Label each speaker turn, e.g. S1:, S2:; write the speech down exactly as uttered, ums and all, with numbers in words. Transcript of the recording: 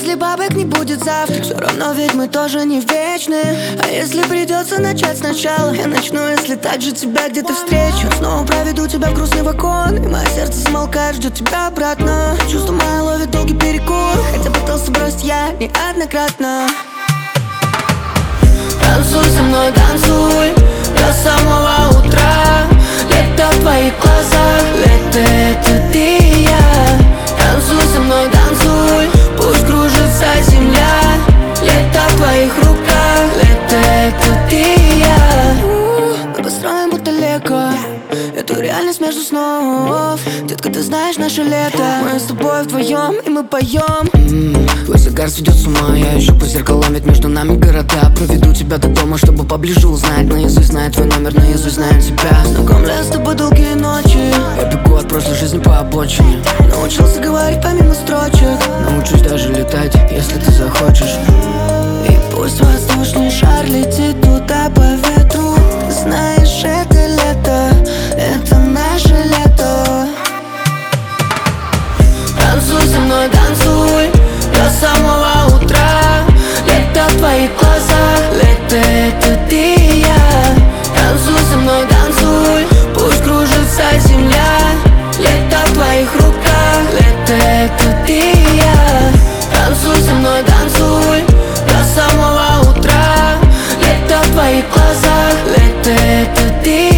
S1: если бабок не будет завтра, все равно ведь мы тоже не вечны. А если придется начать сначала, я начну, если так же тебя где-то встречу. Снова проведу тебя в грустный вагон, и мое сердце смолкает, ждет тебя обратно. Чувство мое ловит долгий перекур, хотя пытался бросить я неоднократно. Танцуй со мной, танцуй до самого утра. Лето в твоих глазах, лето это ты и я. Танцуй со мной, танцуй, пусть кружится земля. Лето в твоих руках, лето это ты и я. Мы построим будто лего эту реальность между снов. Детка, ты знаешь наше лето, мы с тобой вдвоем и мы поем. mm, Твой загар сведет с ума, я ищу по зеркалам, ведь между нами города. Проведу тебя до дома, чтобы поближе узнать. Наизусть знаю твой номер, наизусть знаю тебя. Знакомлюсь с тобой долгие ночи, я бегу от прошлой жизни по обочине. Научился говорить помимо строчек, научусь даже летать, если ты захочешь. И пусть воздушный шар летит туда по ветру. Ты знаешь, это лето, это наше лето. Танцуй со мной, танцуй до самого утра. Лето в твоих глазах, лето это ты и я. Танцуй со мной, танцуй, пусть кружится земля. Лето в твоих руках, лето это ты и я. Танцуй со мной, танцуй до самого утра. Лето в твоих глазах, лето это ты.